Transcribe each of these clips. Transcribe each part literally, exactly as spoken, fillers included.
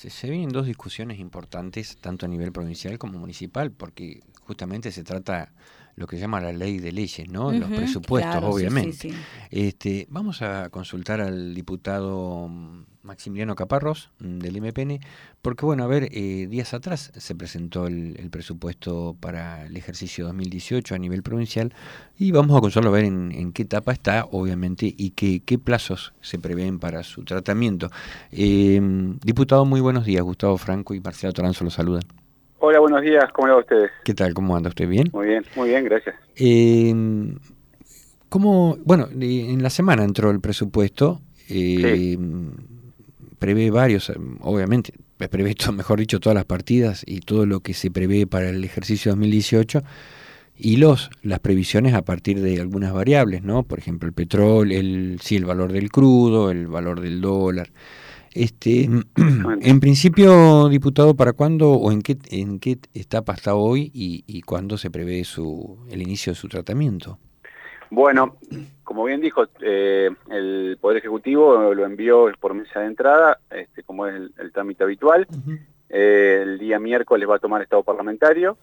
se, se vienen dos discusiones importantes, tanto a nivel provincial como municipal, porque justamente se trata lo que se llama la ley de leyes, ¿no? Uh-huh, los presupuestos, claro, obviamente. Sí, sí, sí. Este, vamos a consultar al diputado Maximiliano Caparrós del M P N, porque bueno, a ver, eh, días atrás se presentó el, el presupuesto para el ejercicio dos mil dieciocho a nivel provincial y vamos a consultarlo a ver en, en qué etapa está, obviamente, y qué, qué plazos se prevén para su tratamiento. Eh, diputado, muy buenos días. Gustavo Franco y Marcelo Toranzo los saludan. Hola, buenos días, ¿cómo le va a ustedes? ¿Qué tal? ¿Cómo anda usted? ¿Bien? Muy bien, muy bien, gracias. Eh, ¿Cómo, bueno, en la semana entró el presupuesto, eh, sí. prevé varios, obviamente, prevé, mejor dicho, todas las partidas y todo lo que se prevé para el ejercicio dos mil dieciocho y los las previsiones a partir de algunas variables, ¿no? Por ejemplo, el petróleo, el, sí, el valor del crudo, el valor del dólar. Este, en principio, diputado, ¿para cuándo o en qué en qué etapa está hoy y, y cuándo se prevé su el inicio de su tratamiento? Bueno, como bien dijo, eh, el Poder Ejecutivo lo envió por mesa de entrada, este, como es el, el trámite habitual. Uh-huh. eh, el día miércoles va a tomar estado parlamentario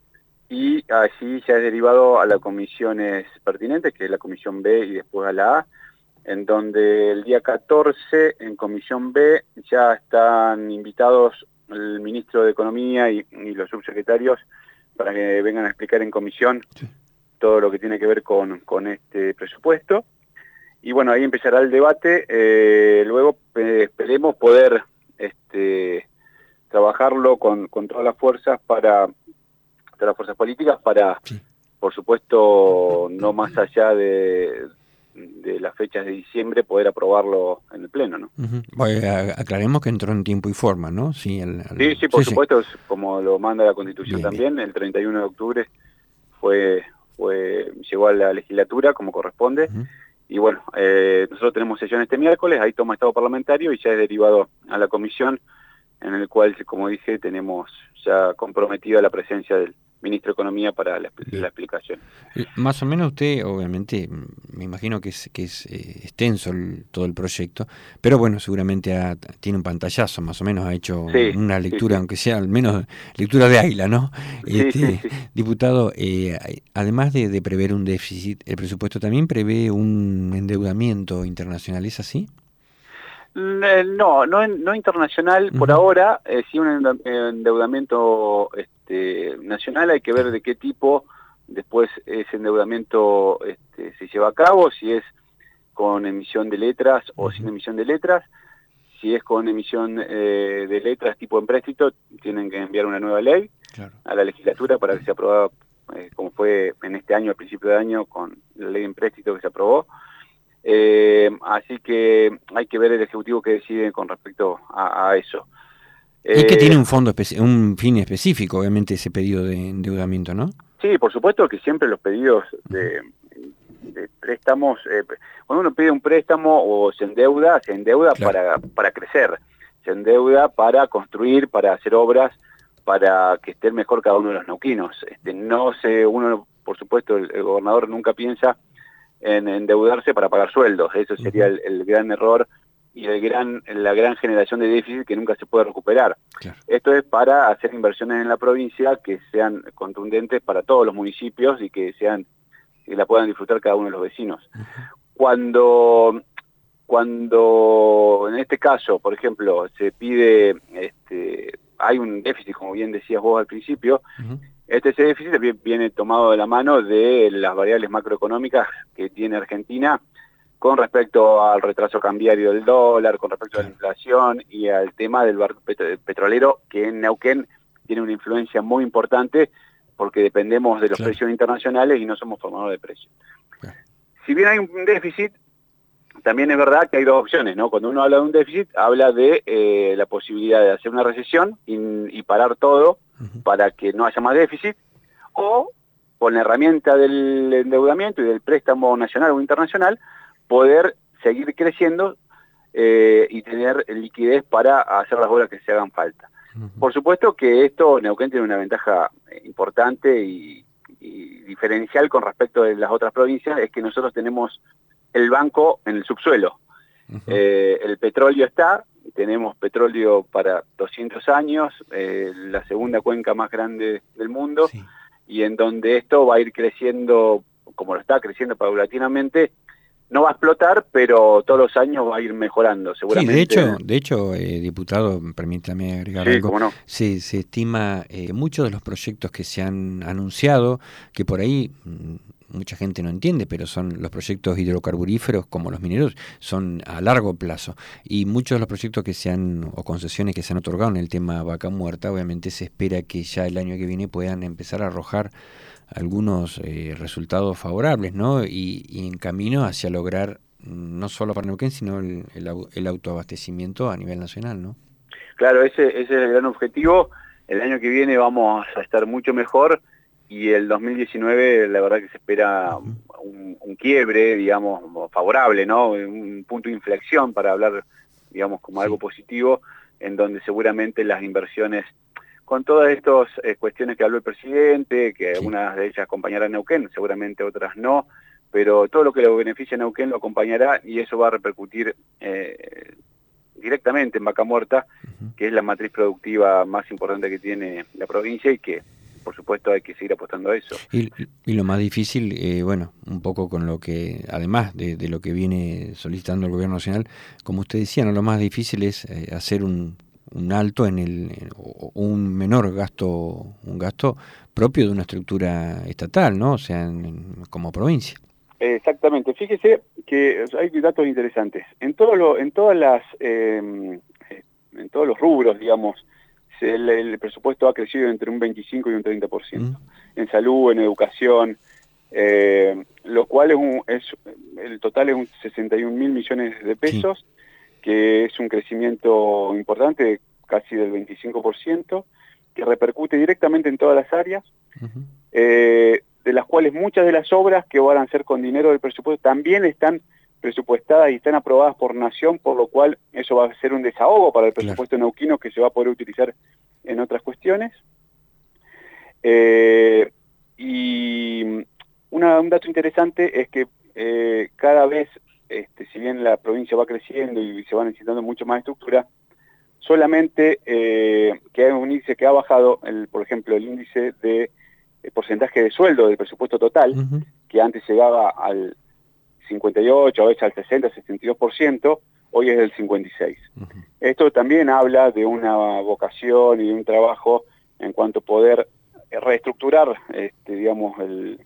y así ya es derivado a las comisiones pertinentes, que es la Comisión B y después a la A, en donde el día catorce en Comisión B ya están invitados el Ministro de Economía y, y los subsecretarios para que vengan a explicar en comisión sí. todo lo que tiene que ver con, con este presupuesto. Y bueno, ahí empezará el debate. Eh, luego eh, esperemos poder este, trabajarlo con, con todas las fuerzas para todas las fuerzas políticas para, sí. por supuesto, no más allá de, de las fechas de diciembre, poder aprobarlo en el Pleno, ¿no? Uh-huh. Bueno, aclaremos que entró en tiempo y forma, ¿no? Sí, el, el... sí, sí, por sí, supuesto, sí. como lo manda la Constitución bien, también, bien. El treinta y uno de octubre fue... Fue, llegó a la legislatura como corresponde, uh-huh. y bueno, eh, nosotros tenemos sesión este miércoles, ahí toma estado parlamentario y ya es derivado a la comisión, en el cual, como dije, tenemos ya comprometida la presencia del Ministro de Economía para la, la explicación. Más o menos usted, obviamente, me imagino que es, que es eh, extenso el, todo el proyecto, pero bueno, seguramente ha, tiene un pantallazo, más o menos ha hecho sí, una lectura, sí, sí. aunque sea al menos lectura de águila, ¿no? Sí, este, sí, sí. Diputado, eh, además de, de prever un déficit, ¿el presupuesto también prevé un endeudamiento internacional? ¿Es así? No, no, no internacional uh-huh. por ahora, eh, sí un endeudamiento este, nacional, hay que ver de qué tipo después ese endeudamiento este, se lleva a cabo, si es con emisión de letras uh-huh. o sin emisión de letras. Si es con emisión eh, de letras tipo empréstito, tienen que enviar una nueva ley claro. a la legislatura para que sea aprobada, eh, como fue en este año, al principio de año, con la ley de empréstito que se aprobó. Eh, así que hay que ver el Ejecutivo que decide con respecto a, a eso. Y eh, que tiene un fondo, un fin específico, obviamente, ese pedido de endeudamiento, ¿no? Sí, por supuesto que siempre los pedidos de, de préstamos, eh, cuando uno pide un préstamo o se endeuda, se endeuda claro. para, para crecer, se endeuda para construir, para hacer obras, para que esté mejor cada uno de los neuquinos. Este, no sé, uno, por supuesto, el, el gobernador nunca piensa en endeudarse para pagar sueldos, eso sería uh-huh. el, el gran error y el gran, la gran generación de déficit que nunca se puede recuperar. Claro. Esto es para hacer inversiones en la provincia que sean contundentes para todos los municipios y que sean que la puedan disfrutar cada uno de los vecinos. Uh-huh. Cuando, cuando en este caso, por ejemplo, se pide, este, hay un déficit, como bien decías vos al principio, uh-huh. Este ese déficit viene tomado de la mano de las variables macroeconómicas que tiene Argentina con respecto al retraso cambiario del dólar, con respecto a la inflación y al tema del barco petrolero, que en Neuquén tiene una influencia muy importante porque dependemos de los claro. precios internacionales y no somos formadores de precios. Claro. Si bien hay un déficit, también es verdad que hay dos opciones, ¿no? Cuando uno habla de un déficit, habla de eh, la posibilidad de hacer una recesión y, y parar todo uh-huh. para que no haya más déficit, o con la herramienta del endeudamiento y del préstamo nacional o internacional, poder seguir creciendo eh, y tener liquidez para hacer las obras que se hagan falta. Uh-huh. Por supuesto que esto, Neuquén tiene una ventaja importante y, y diferencial con respecto de las otras provincias, es que nosotros tenemos el banco en el subsuelo. Uh-huh. eh, el petróleo está, tenemos petróleo para doscientos años, eh, la segunda cuenca más grande del mundo, sí. Y en donde esto va a ir creciendo, como lo está creciendo paulatinamente, no va a explotar, pero todos los años va a ir mejorando, seguramente. Sí, de hecho, de hecho eh, diputado, permítame agregar sí, algo, cómo no. se, se estima eh, muchos de los proyectos que se han anunciado, que por ahí mucha gente no entiende, pero son los proyectos hidrocarburíferos como los mineros, son a largo plazo, y muchos de los proyectos que se han, o concesiones que se han otorgado en el tema Vaca Muerta, obviamente se espera que ya el año que viene puedan empezar a arrojar algunos eh, resultados favorables, ¿no? Y, y en camino hacia lograr no solo para Neuquén, sino el, el, el autoabastecimiento a nivel nacional, ¿no? Claro, ese, ese es el gran objetivo. El año que viene vamos a estar mucho mejor y el dos mil diecinueve la verdad que se espera uh-huh. un, un quiebre, digamos, favorable, ¿no? Un punto de inflexión para hablar, digamos, como sí. algo positivo, en donde seguramente las inversiones, con todas estas eh, cuestiones que habló el presidente, que sí. algunas de ellas acompañarán a Neuquén, seguramente otras no, pero todo lo que lo beneficia a Neuquén lo acompañará y eso va a repercutir eh, directamente en Vaca Muerta, uh-huh. que es la matriz productiva más importante que tiene la provincia y que, por supuesto, hay que seguir apostando a eso. Y, y lo más difícil, eh, bueno, un poco con lo que, además de, de lo que viene solicitando el Gobierno Nacional, como usted decía, ¿no? Lo más difícil es eh, hacer un un alto en el en, o un menor gasto un gasto propio de una estructura estatal, ¿no? O sea, en, en, como provincia. Exactamente. Fíjese que o sea, hay datos interesantes. En todo lo, en todas las eh, en todos los rubros, digamos, el, el presupuesto ha crecido entre un veinticinco y un treinta por ciento. Mm. En salud, en educación, eh, lo cual es un es el total es un sesenta y un mil millones de pesos. Sí. Que es un crecimiento importante, casi del veinticinco por ciento, que repercute directamente en todas las áreas, uh-huh. eh, de las cuales muchas de las obras que van a ser con dinero del presupuesto también están presupuestadas y están aprobadas por Nación, por lo cual eso va a ser un desahogo para el presupuesto claro. neuquino que se va a poder utilizar en otras cuestiones. Eh, y una, un dato interesante es que eh, cada vez Este, si bien la provincia va creciendo y se va necesitando mucho más estructura, solamente eh, que hay un índice que ha bajado, el, por ejemplo, el índice de el porcentaje de sueldo del presupuesto total, uh-huh. que antes llegaba al cincuenta y ocho, a veces al sesenta, sesenta y dos por ciento, hoy es del cincuenta y seis por ciento. Uh-huh. Esto también habla de una vocación y de un trabajo en cuanto a poder reestructurar, este, digamos, el...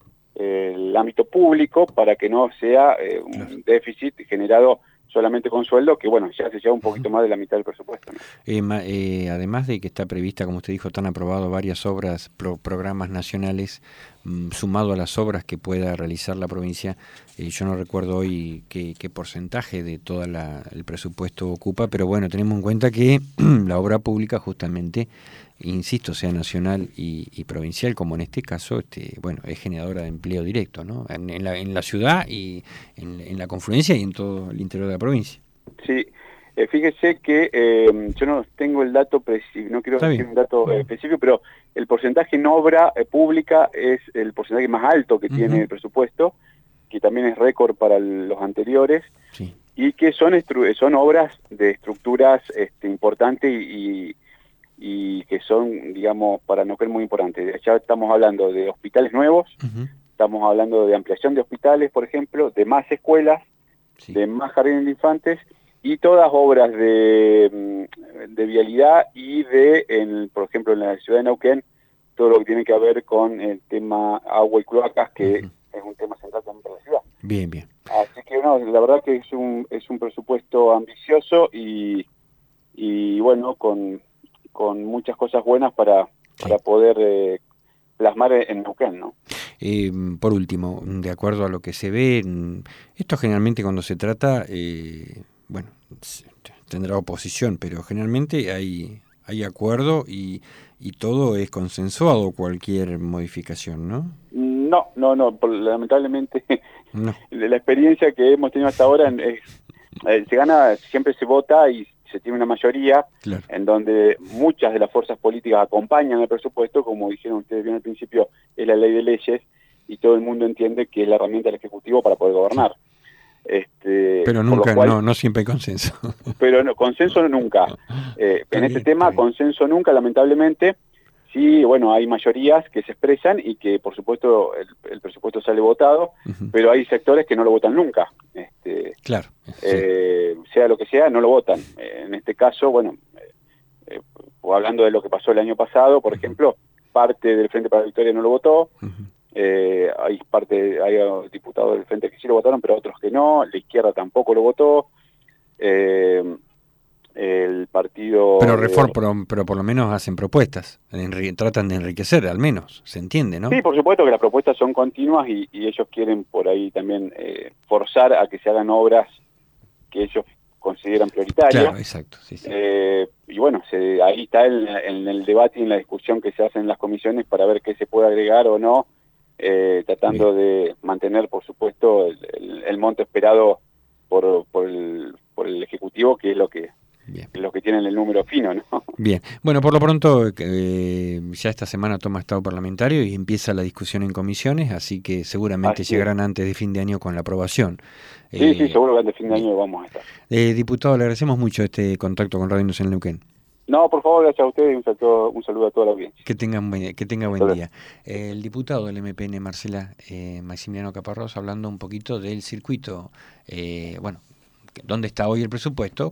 el ámbito público para que no sea eh, un claro. déficit generado solamente con sueldo, que bueno, ya se lleva un poquito uh-huh. más de la mitad del presupuesto, ¿no? Eh, ma, eh, además de que está prevista, como usted dijo, están aprobados varias obras, pro, programas nacionales, mmm, sumado a las obras que pueda realizar la provincia, eh, yo no recuerdo hoy qué, qué porcentaje de todo el presupuesto ocupa, pero bueno, tenemos en cuenta que la obra pública justamente, insisto, sea nacional y, y provincial, como en este caso, este, bueno, es generadora de empleo directo, ¿no? En, en, la, en la ciudad y en, en la confluencia y en todo el interior de la provincia. Sí, eh, fíjese que eh, yo no tengo el dato preciso, no quiero Está decir bien. un dato eh, específico, pero el porcentaje en obra eh, pública es el porcentaje más alto que uh-huh. tiene el presupuesto, que también es récord para el, los anteriores, sí. y que son estru- son obras de estructuras este, importantes y, y y que son, digamos, para Neuquén muy importantes. Ya estamos hablando de hospitales nuevos, uh-huh. estamos hablando de ampliación de hospitales, por ejemplo, de más escuelas, sí. de más jardines de infantes, y todas obras de, de vialidad y de, en, por ejemplo, en la ciudad de Neuquén, todo lo que tiene que ver con el tema agua y cloacas, que uh-huh. es un tema central también para la ciudad. Bien, bien. Así que, no, la verdad que es un, es un presupuesto ambicioso y, y bueno, con... con muchas cosas buenas para, sí. para poder eh, plasmar en Neuquén, ¿no? Eh, por último, de acuerdo a lo que se ve, esto generalmente cuando se trata, eh, bueno, tendrá oposición, pero generalmente hay, hay acuerdo y, y todo es consensuado, cualquier modificación, ¿no? No, no, no, por, lamentablemente no. La experiencia que hemos tenido hasta ahora es, eh, se gana, siempre se vota y se tiene una mayoría, claro. en donde muchas de las fuerzas políticas acompañan el presupuesto, como dijeron ustedes bien al principio, es la ley de leyes, y todo el mundo entiende que es la herramienta del Ejecutivo para poder gobernar. Este, pero nunca, cual, no, no siempre hay consenso. Pero no, consenso nunca. Eh, en este tema, bien. Consenso nunca, lamentablemente. Sí, bueno, hay mayorías que se expresan y que, por supuesto, el, el presupuesto sale votado, uh-huh. pero hay sectores que no lo votan nunca. Este, claro. Eh, sí. Sea lo que sea, no lo votan. Eh, en este caso, bueno, eh, o hablando de lo que pasó el año pasado, por uh-huh. ejemplo, parte del Frente para la Victoria no lo votó. Uh-huh. Eh, hay parte, hay diputados del Frente que sí lo votaron, pero otros que no. La izquierda tampoco lo votó. Eh, el partido... Pero, reform, de... pero, pero por lo menos hacen propuestas, enri tratan de enriquecer, al menos, se entiende, ¿no? Sí, por supuesto que las propuestas son continuas y, y ellos quieren por ahí también eh, forzar a que se hagan obras que ellos consideran prioritarias. Claro, exacto. Sí, sí. Eh, y bueno, se, ahí está en, en el debate y en la discusión que se hace en las comisiones para ver qué se puede agregar o no, eh, tratando Bien. de mantener, por supuesto, el, el, el monto esperado por, por, el, por el Ejecutivo, que es lo que... Bien. Los que tienen el número fino, ¿no? Bien. Bueno, por lo pronto, eh, ya esta semana toma estado parlamentario y empieza la discusión en comisiones, así que seguramente así llegarán es. antes de fin de año con la aprobación. Sí, eh, sí, seguro que antes de fin de año vamos a estar. Eh, diputado, le agradecemos mucho este contacto con Radio Nacional Neuquén. No, por favor, gracias a ustedes y un saludo, un saludo a toda la audiencia. Que tengan buen, que tenga buen día. Eh, el diputado del M P N, Marcela, eh, Maximiliano Caparrós, hablando un poquito del circuito, eh, bueno, dónde está hoy el presupuesto,